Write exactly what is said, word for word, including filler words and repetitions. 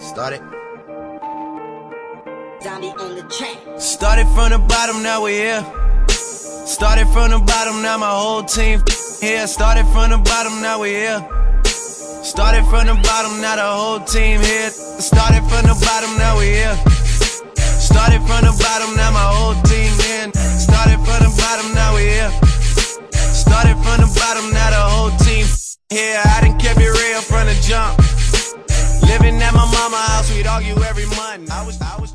Started. Zombie on the track. Started from the bottom, now we here. Started from the bottom, now my whole team here. Started from the bottom, now we here. Started from the bottom, now the whole team here. Started from the bottom, now we here. Started from the bottom, now my whole team in. Started from the bottom, now we here. Started from the bottom, now the whole team here. I done kept it real from the jump. Living at my mama's house, we'd argue every month. I was, I was